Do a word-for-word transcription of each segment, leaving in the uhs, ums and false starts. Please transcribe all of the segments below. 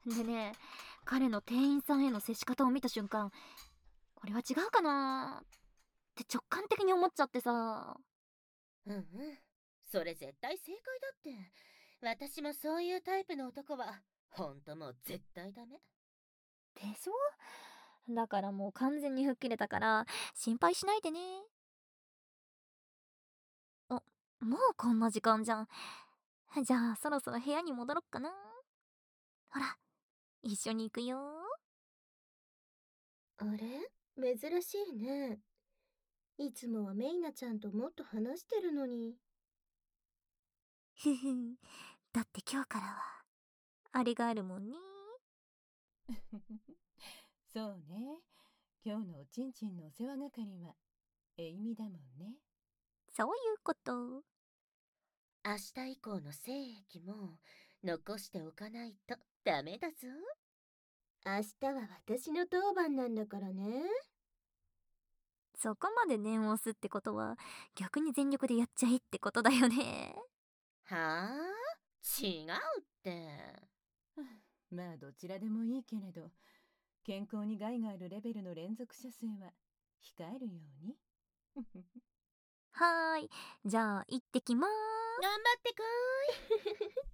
でね、彼の店員さんへの接し方を見た瞬間、これは違うかなって直感的に思っちゃってさ。 うんうん。それ絶対正解だって。私もそういうタイプの男は、ほんともう絶対ダメ。 でしょ？だからもう完全に吹っ切れたから心配しないでね。あ、もうこんな時間じゃん。じゃあそろそろ部屋に戻ろっかな。ほら、一緒に行くよ。 あれ、珍しいね。いつもはメイナちゃんともっと話してるのに。 ふふん。だって今日からはあれがあるもんね。 そうね。今日のおちんちんのお世話係はエイミだもんね。 そういうこと。 明日以降の精液も残しておかないとダメだぞ。 明日は私の当番なんだからね。 そこまで念を押すってことは逆に全力でやっちゃえってことだよね。 はあ、違うって。 まあどちらでもいいけれど、健康に害があるレベルの連続射精は控えるように。 はーい、じゃあ行ってきまー頑張ってくーい。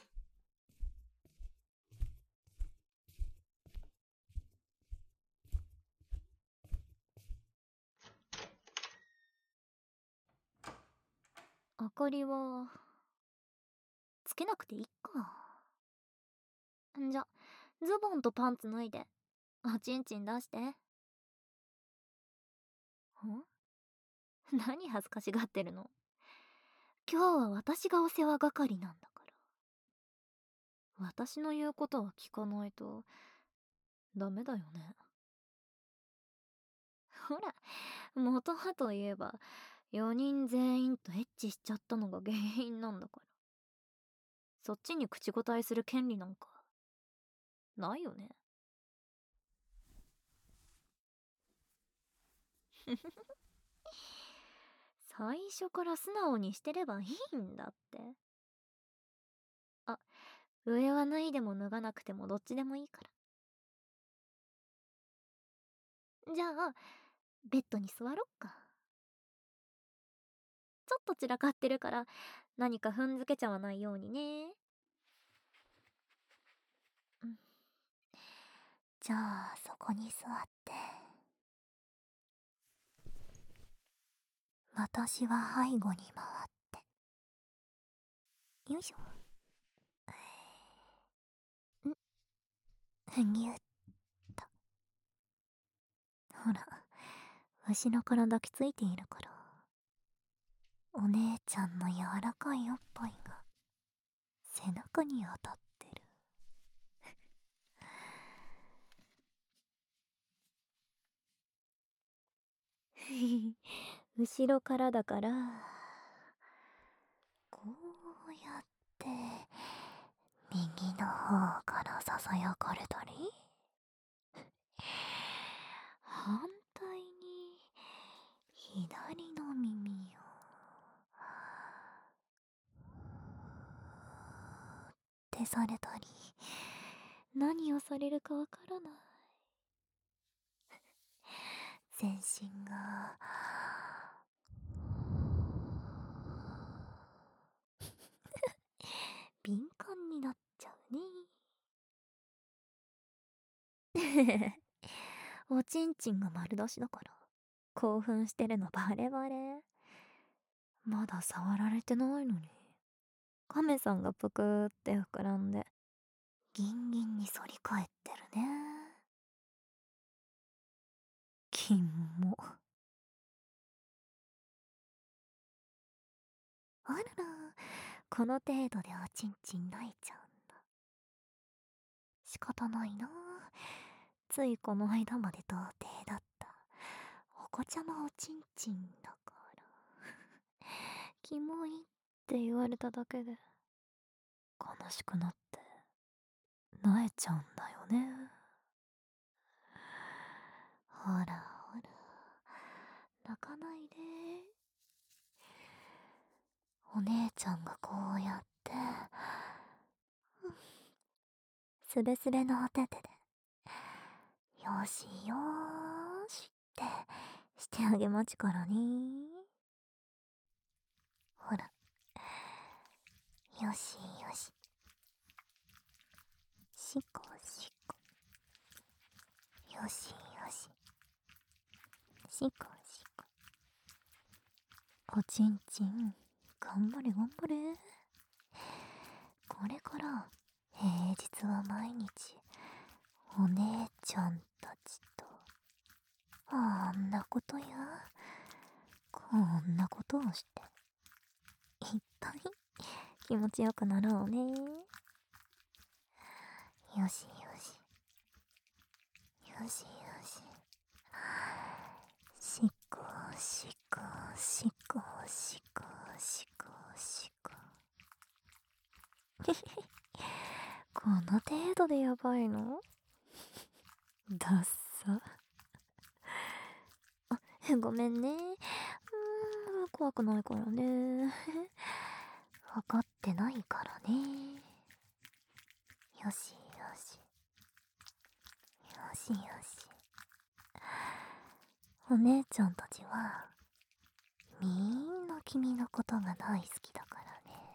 す。明かりはつけなくていいか。んじゃ、ズボンとパンツ脱いでおちんちん出して。ん何恥ずかしがってるの？今日は私がお世話係なんだから。私の言うことは聞かないとダメだよね。ほら、元はといえばよにん全員とエッチしちゃったのが原因なんだから。そっちに口答えする権利なんかないよね。最初から素直にしてればいいんだって。あ、上は脱いでも脱がなくてもどっちでもいいから。じゃあベッドに座ろっか。ちょっと散らかってるから何か踏んづけちゃわないようにね。うん、じゃあそこに座って、私は背後に回って、よいしょ。んふぎゅっと。ほら、後ろから抱きついているからお姉ちゃんの柔らかいおっぱいが背中に当たってる。後ろからだからこうやって右の方からささやかれたり、反対に左の耳をってされたり、何をされるかわからない。全身が敏感になっちゃうね。おちんちんが丸出しだから興奮してるのバレバレ。まだ触られてないのにカメさんがぷくーって膨らんでギンギンに反り返ってるね。キモ。あらら、この程度でおちんちん泣いちゃうんだ。仕方ないな。ついこの間まで童貞だったお子ちゃまおちんちんだからキモいって言われただけで悲しくなって萎えちゃうんだよね。ほらほら、泣かないで。お姉ちゃんがこうやってすべすべのお手手でよしよーしってしてあげまちからね。ほら、よしよし、しこしこ、よしよし、しこしこ、おちんちん頑張れ頑張れ。これから平日は毎日お姉ちゃんたちとあんなことやこんなことをしていっぱい気持ちよくなろうね。よしよし、よしよし、しこしこしこしこしこしここの程度でやばいの？ダッサ。あ、ごめんね。うーん、怖くないからね。分かってないからね。よしよし。よしよし。お姉ちゃんたちは、みんな君のことが大好きだからね。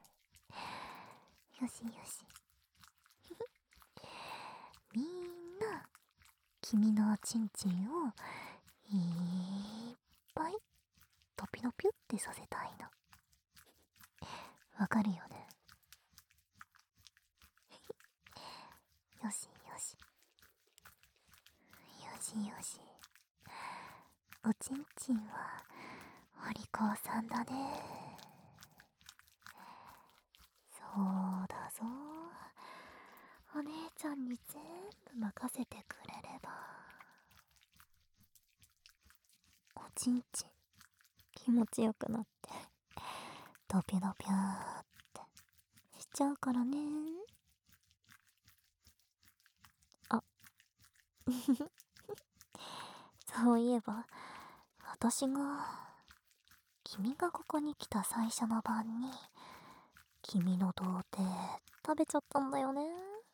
よしよし。みんな、君のおちんちんをいっぱいトピノピュってさせたいの。わかるよね。よしよし。よしよし。おちんちんはお利口さんだね。そうだぞ。お姉ちゃんに全部任せてくれれば、おちんちん気持ちよくなってドピドピャーってしちゃうからね。あそういえば私が君がここに来た最初の晩に君の童貞食べちゃったんだよね。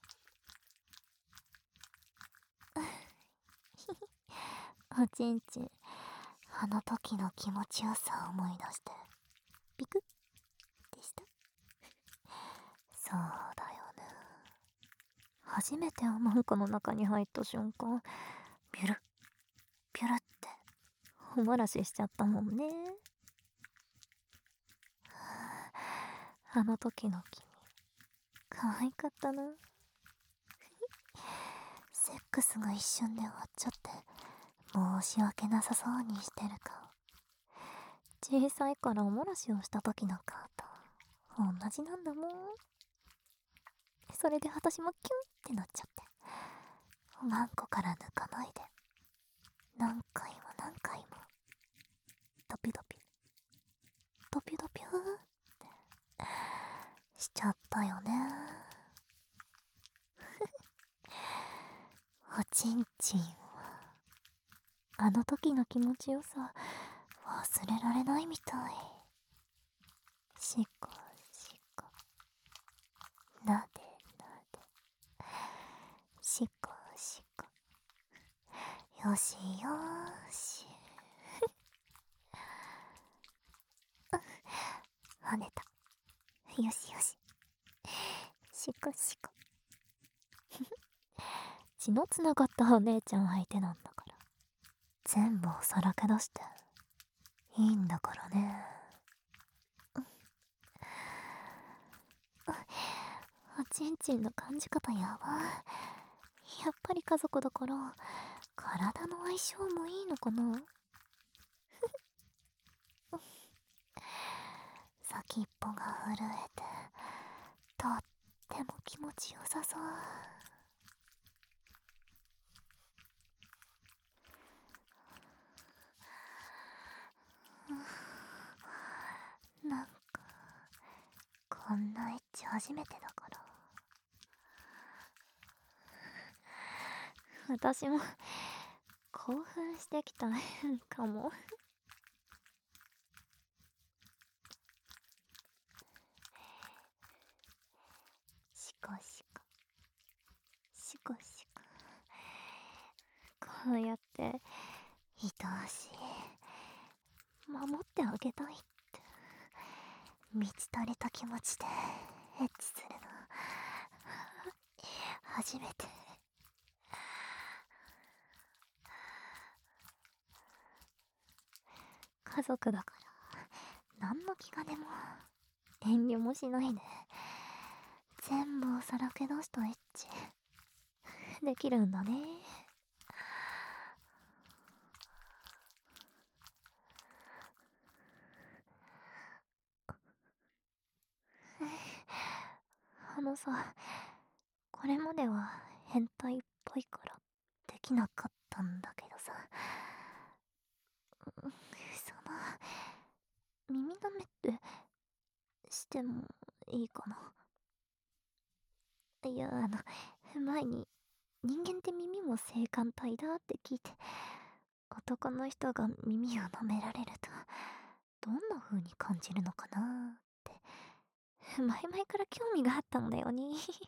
おちんちん、あの時の気持ちよさを思い出してビクッでした。そうだよね。初めておまんこの中に入った瞬間、ビュルビュルっておもらししちゃったもんね。あの時の君可愛かったな。セックスが一瞬で終わっちゃって申し訳なさそうにしてる顔、小さいからおもらしをした時の顔と同じなんだもん。それで私もキュンってなっちゃって、おまんこから抜かないで何回も何回もドピドピドピドピューってしちゃったよね。おちんちんはあの時の気持ちよさ忘れられないみたい。しこしこ、なでなで、しこしこ、よしよーし。跳ねた。よしよし。しこしこ。血のつながったお姉ちゃん相手なんだから、全部をさらけ出していいんだからね。おちんちんの感じ方やば。やっぱり家族だから体の相性もいいのかな。先っぽが震えてとっても気持ちよさそう。なんかこんなエッチ初めてだから、私も興奮してきたかも。しこしこうやって愛おしい、守ってあげたいって満ち足りた気持ちでエッチするの初めて。家族だから何の気兼ねも遠慮もしないで全部をさらけ出したエッチできるんだね。あのさ、これまでは変態っぽいからできなかったんだけどさ、その耳舐めってしてもいいかな。いや、あの前に人間って耳も性感帯だって聞いて、男の人が耳を舐められるとどんな風に感じるのかなって前々から興味があったんだよね。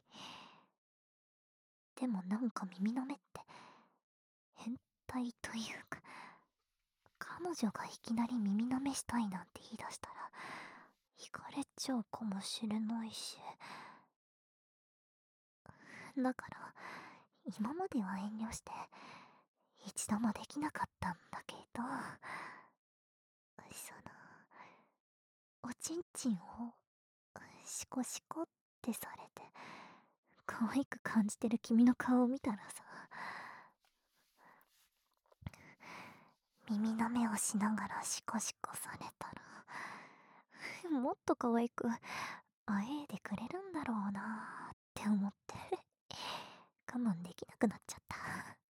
でもなんか耳舐めって変態というか、彼女がいきなり耳舐めしたいなんて言い出したら惹かれちゃうかもしれないし、だから今までは遠慮して一度もできなかったんだけど、そのおちんちんをシコシコってされて可愛く感じてる君の顔を見たらさ、耳舐めをしながらシコシコされたらもっと可愛くあえいでくれるんだろうなって思って我慢できなくなっちゃった。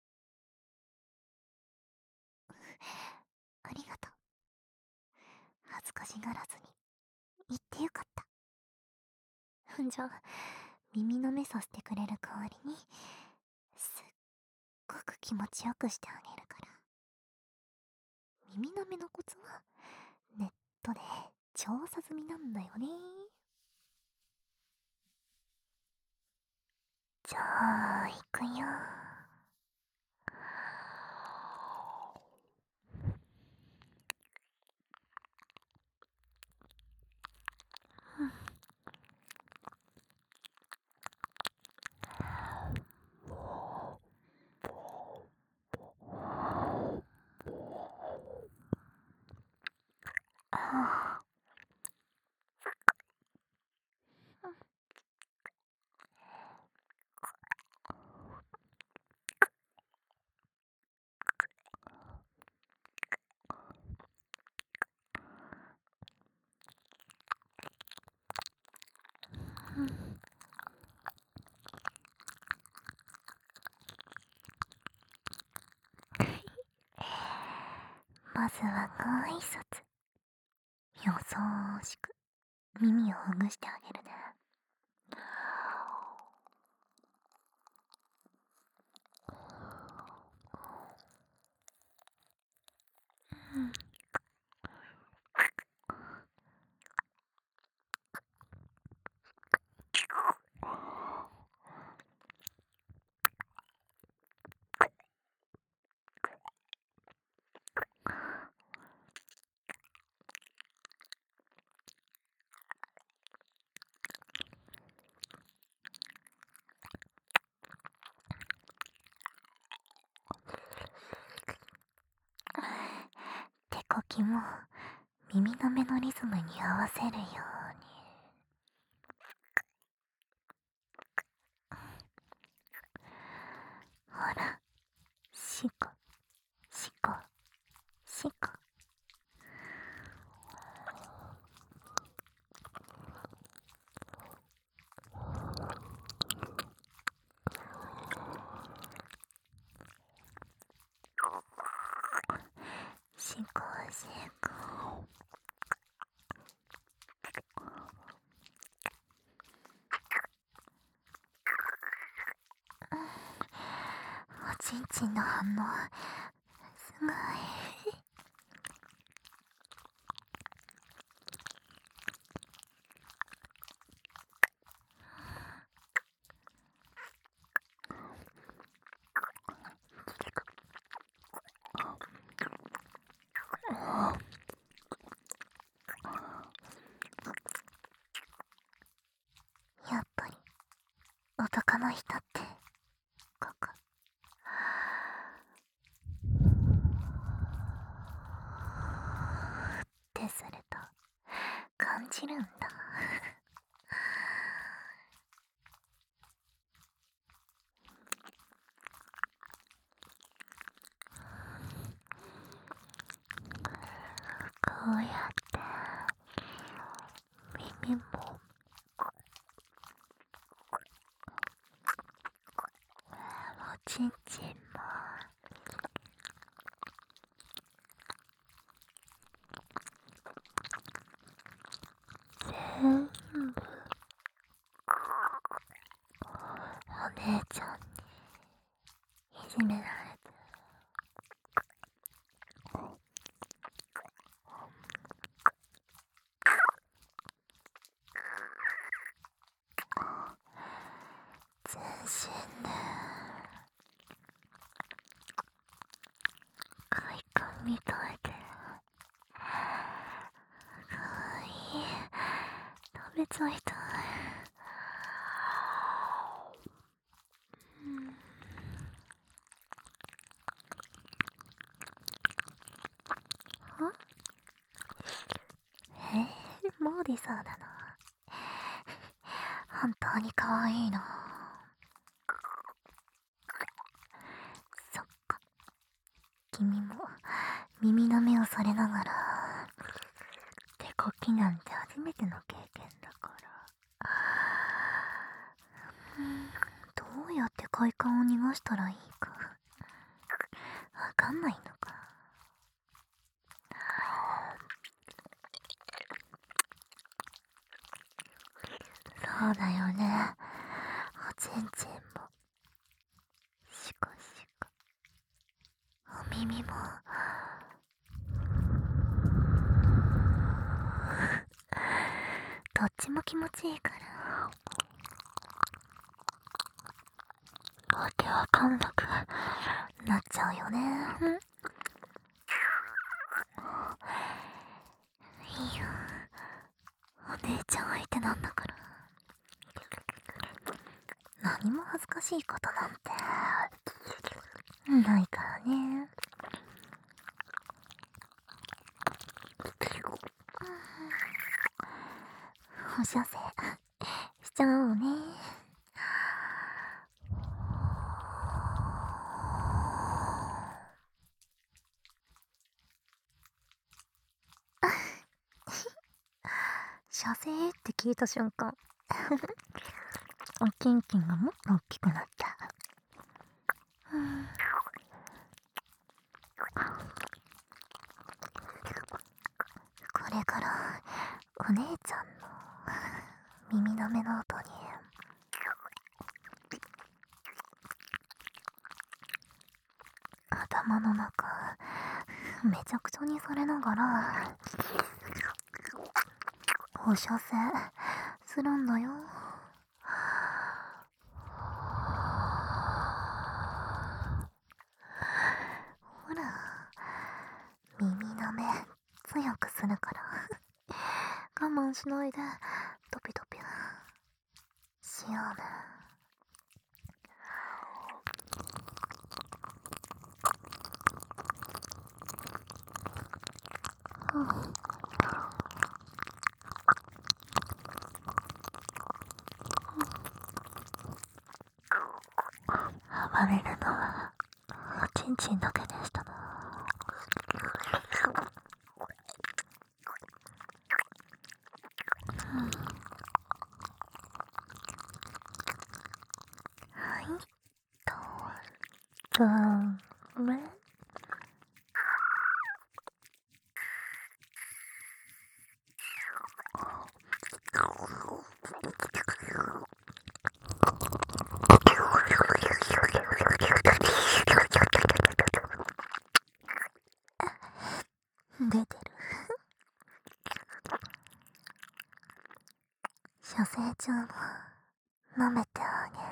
ありがとう。恥ずかしがらずに言ってよかった。じゃあ耳舐めさせてくれる代わりにすっごく気持ちよくしてあげるから。耳舐めのコツはネットで調査済みなんだよね。じゃあ行くよ。まずはご挨拶。よそしく耳をほぐしてあげるね。手こきも耳の目のリズムに合わせるように。ほら、シコシコシコ。シコシコ。おちんちんの反応すごい。 男の人ってここってすると感じるんだ。こうやって耳もおちんちんも全部お姉ちゃんにいじめられて全身で快感みたいでかわいい。食べちゃいたい。はえー、モーディさんだな。本当にかわいいな。そっか、君も耳の目をされながら手こきなんて初めての経験だから、うんどうやって快感を逃がしたらいいかわかんないのか。そうだよね。おちんちんもシコシコ、お耳もどっちも気持ちいいからわけわかんなくなっちゃうよね。いいよ、お姉ちゃん相手なんだから。何も恥ずかしいことなんてないからね。お射精しちゃおうね。射精って聞いた瞬間おキンキンがもっと大きくなった。うんこれからお姉ちゃんの耳の目の音に頭の中めちゃくちゃにされながらお射精するんだよ。ほら、耳の目強くするから我慢しないでドピドピしようね。うん暴れるのはおちんちんだけでしたな。うん、はい、どうめ出てる射精中も舐めてあげ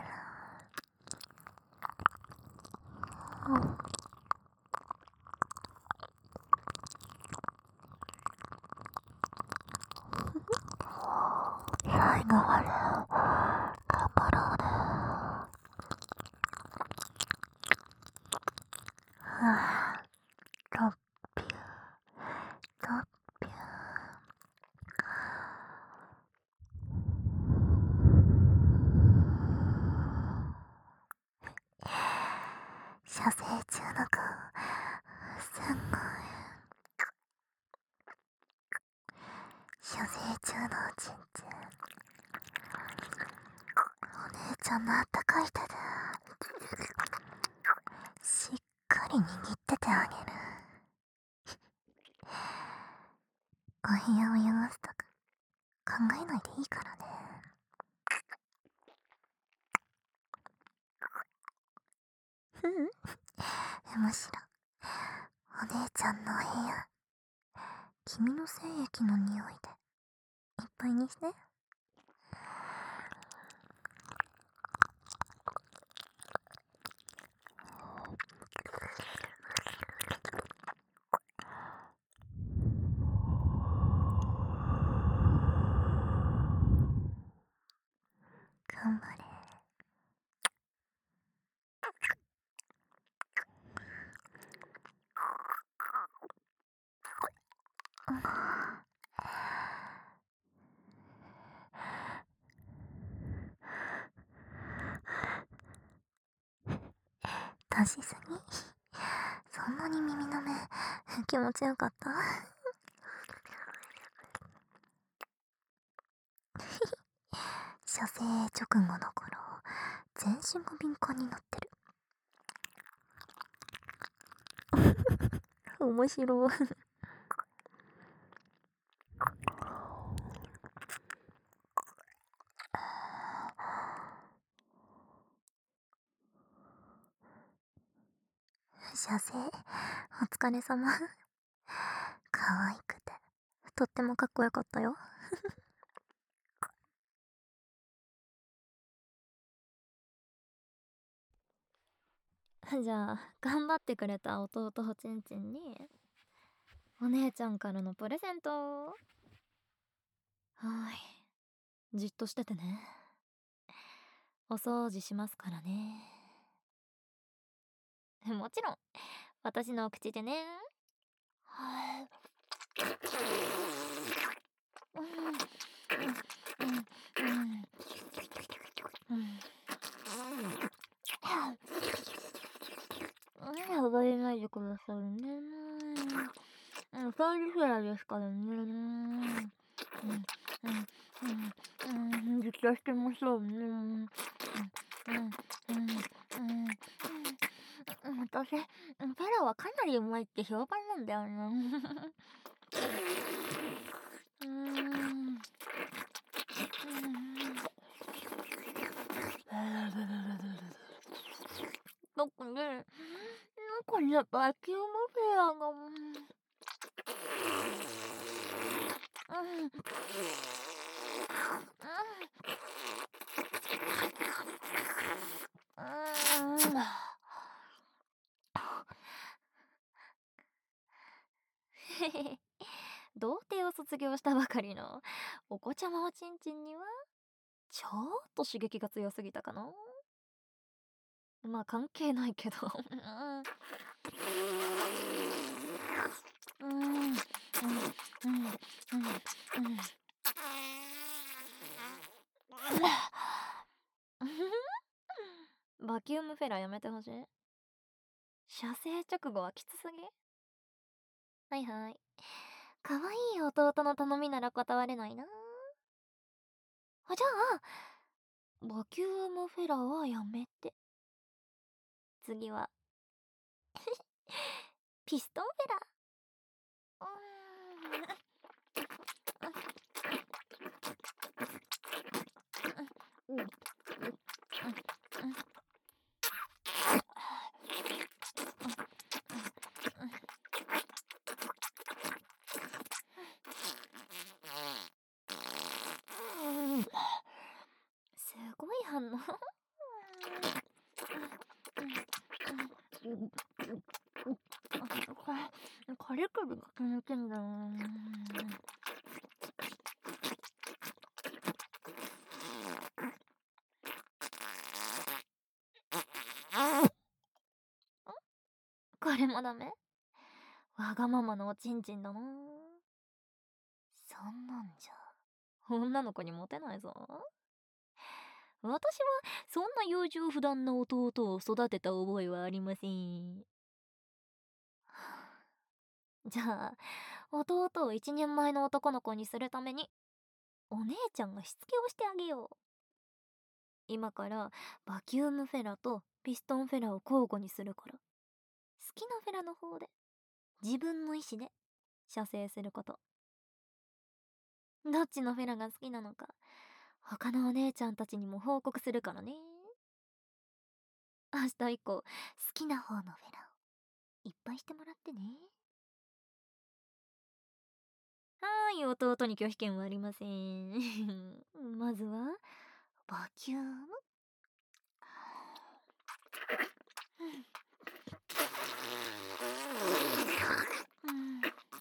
る。うん最後まで頑張ろうね。 中のおちんちん、お姉ちゃんのあったかい手でしっかり握っててあげる。お部屋を汚すとか考えないでいいからね。うん、むしろお姉ちゃんのお部屋、君の精液の匂いでいっぱいにして。頑張れ。出しすぎ？そんなに耳の目気持ちよかった？射精直後の頃、全身が敏感になってる。面白い。射精お疲れ様。可愛くてとってもかっこよかったよ。じゃあ頑張ってくれた弟おちんちんにお姉ちゃんからのプレゼント。はーい、じっとしててね。お掃除しますからね。もちろん私のお口でね。はい。うんうんうんうんうん。暴れないでくださいね。うん、サービスエラですからね。うんうんうんうん、実況してましょうね。うんうんうんうん。私、ペラはかなりうまいって評判なんだよな。うーん。なんかね、なんかね、バキュームフェアが、うん。うん。うん。童貞を卒業したばかりのお子ちゃまおちんちんにはちょっと刺激が強すぎたかな。まあ関係ないけど。うんうんうんうんうんうん。バキュームフェラやめてほしい。射精直後はきつすぎ。はいはい、かわいい弟の頼みなら断れないな。あ、じゃあバキュームフェラはやめて。次はピストンフェラ。うーん。すごい反応。これ首が気持ちいいんだよな。これもダメ？わがままのおちんちんだな。そんなんじゃ女の子にモテないぞ。私はそんな優柔不断な弟を育てた覚えはありません。じゃあ弟を一人前の男の子にするためにお姉ちゃんがしつけをしてあげよう。今からバキュームフェラとピストンフェラを交互にするから、好きなフェラの方で自分の意思で射精すること。どっちのフェラが好きなのか他のお姉ちゃんたちにも報告するからね。明日以降好きな方のフェラをいっぱいしてもらってね。はーい、弟に拒否権はありません。まずはバキューム。うん。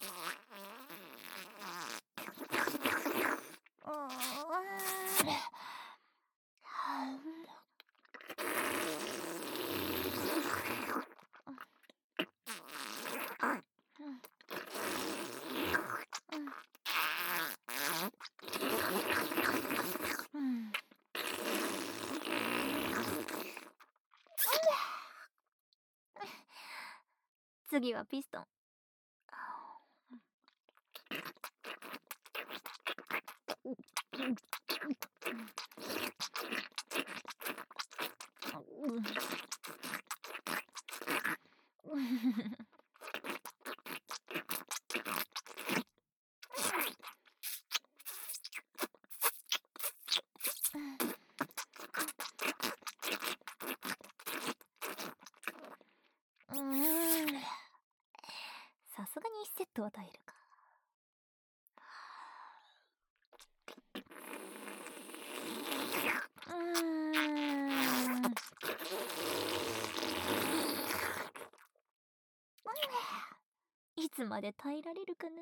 次はピストン。さすがにいちセットは耐えるか。うーん。いつまで耐えられるかな。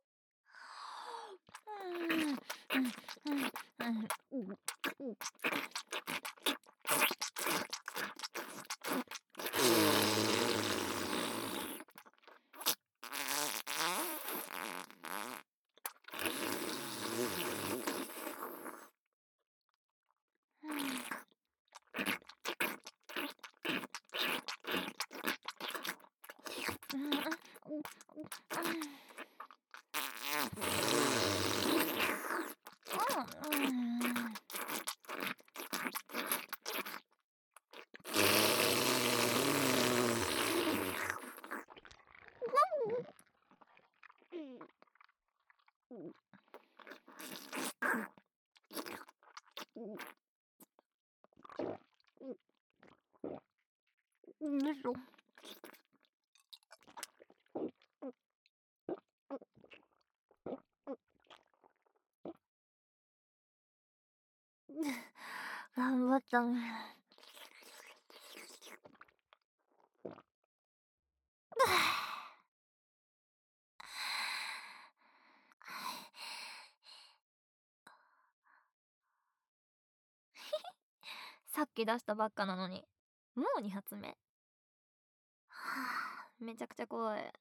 よいしょ。頑張ったね。さっき出したばっかなのにもうに発目。はあ、めちゃくちゃ怖い。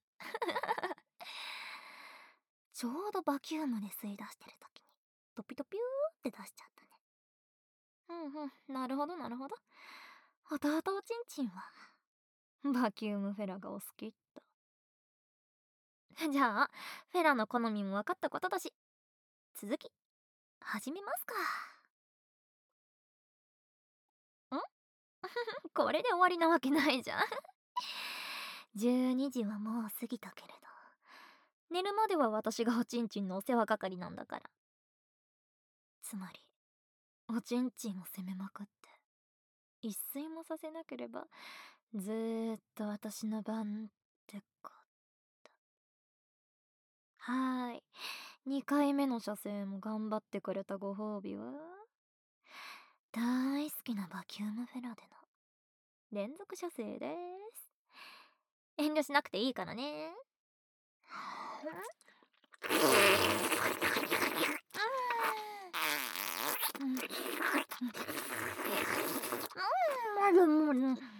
ちょうどバキュームで吸い出してる時にトピトピューって出しちゃったね。うんうん、なるほどなるほど。弟おちんちんはバキュームフェラがお好きっと。じゃあフェラの好みも分かったことだし、続き始めますか。んこれで終わりなわけないじゃん。じゅうにじはもう過ぎたけれど、寝るまでは私がおちんちんのお世話係なんだから。つまりおちんちんを責めまくって一睡もさせなければずーっと私の番ってこと。はーい、にかいめの射精も頑張ってくれたご褒美は大好きなバキュームフェラでの連続射精です。遠慮しなくていいからね。うん、まだもう